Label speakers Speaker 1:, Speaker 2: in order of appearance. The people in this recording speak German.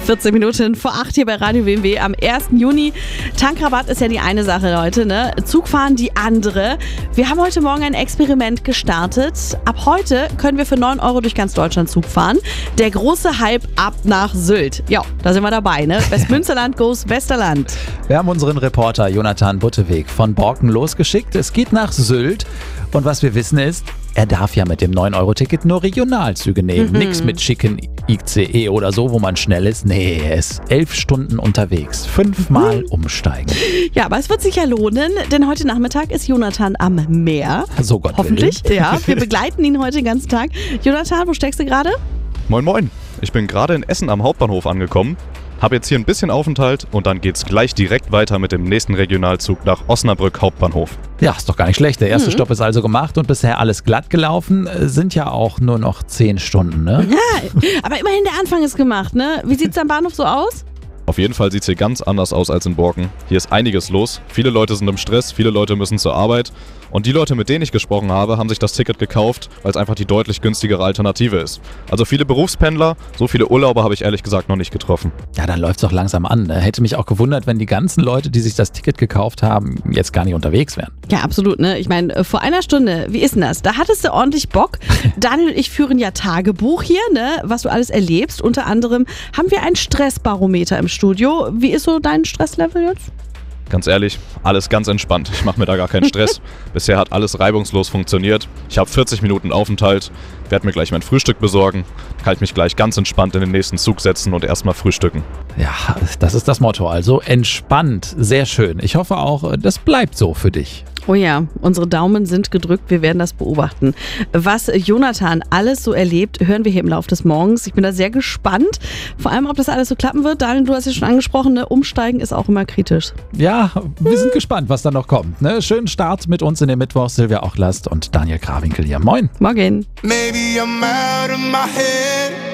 Speaker 1: 14 Minuten vor 8 hier bei Radio BMW am 1. Juni. Tankrabatt ist ja die eine Sache, Leute, ne? Zugfahren die andere. Wir haben heute Morgen ein Experiment gestartet. Ab heute können wir für 9 Euro durch ganz Deutschland Zug fahren. Der große Hype ab nach Sylt. Ja, da sind wir dabei, ne? Westmünsterland goes Westerland.
Speaker 2: Wir haben unseren Reporter Jonathan Butteweg von Borken losgeschickt. Es geht nach Sylt. Und was wir wissen ist, er darf ja mit dem 9-Euro-Ticket nur Regionalzüge nehmen. Nix mit schicken ICE oder so, wo man schnell ist. Nee, er ist 11 Stunden unterwegs. 5-mal umsteigen.
Speaker 1: Ja, aber es wird sich ja lohnen, denn heute Nachmittag ist Jonathan am Meer.
Speaker 2: So Gott
Speaker 1: Hoffentlich,
Speaker 2: will.
Speaker 1: ja. Wir begleiten ihn heute den ganzen Tag. Jonathan, wo steckst du gerade?
Speaker 3: Moin moin, ich bin gerade in Essen am Hauptbahnhof angekommen, habe jetzt hier ein bisschen Aufenthalt und dann geht's gleich direkt weiter mit dem nächsten Regionalzug nach Osnabrück Hauptbahnhof.
Speaker 2: Ja, ist doch gar nicht schlecht. Der erste Stopp ist also gemacht und bisher alles glatt gelaufen. Sind ja auch nur noch 10 Stunden, ne?
Speaker 1: Ja, aber immerhin der Anfang ist gemacht, ne? Wie sieht's am Bahnhof so aus?
Speaker 3: Auf jeden Fall sieht's hier ganz anders aus als in Borken. Hier ist einiges los, viele Leute sind im Stress, viele Leute müssen zur Arbeit. Und die Leute, mit denen ich gesprochen habe, haben sich das Ticket gekauft, weil es einfach die deutlich günstigere Alternative ist. Also viele Berufspendler, so viele Urlauber habe ich ehrlich gesagt noch nicht getroffen.
Speaker 2: Ja, dann läuft's doch langsam an. Ne? Hätte mich auch gewundert, wenn die ganzen Leute, die sich das Ticket gekauft haben, jetzt gar nicht unterwegs wären.
Speaker 1: Ja, absolut, ne? Ich meine, vor einer Stunde, wie ist denn das? Da hattest du ordentlich Bock. Daniel und ich führen ja Tagebuch hier, ne? Was du alles erlebst. Unter anderem haben wir ein Stressbarometer im Studio. Wie ist so dein Stresslevel jetzt?
Speaker 3: Ganz ehrlich, alles ganz entspannt. Ich mache mir da gar keinen Stress. Bisher hat alles reibungslos funktioniert. Ich habe 40 Minuten Aufenthalt, werde mir gleich mein Frühstück besorgen, kann ich mich gleich ganz entspannt in den nächsten Zug setzen und erstmal frühstücken.
Speaker 2: Ja, das ist das Motto. Also entspannt, sehr schön. Ich hoffe auch, das bleibt so für dich.
Speaker 1: Oh ja, unsere Daumen sind gedrückt, wir werden das beobachten. Was Jonathan alles so erlebt, hören wir hier im Laufe des Morgens. Ich bin da sehr gespannt, vor allem ob das alles so klappen wird. Daniel, du hast ja schon angesprochen, ne? Umsteigen ist auch immer kritisch.
Speaker 2: Ja, wir sind gespannt, was da noch kommt. Ne? Schönen Start mit uns in den Mittwoch. Silvia Ochlast und Daniel Krawinkel hier. Moin.
Speaker 1: Morgen.
Speaker 4: Maybe I'm out of my head.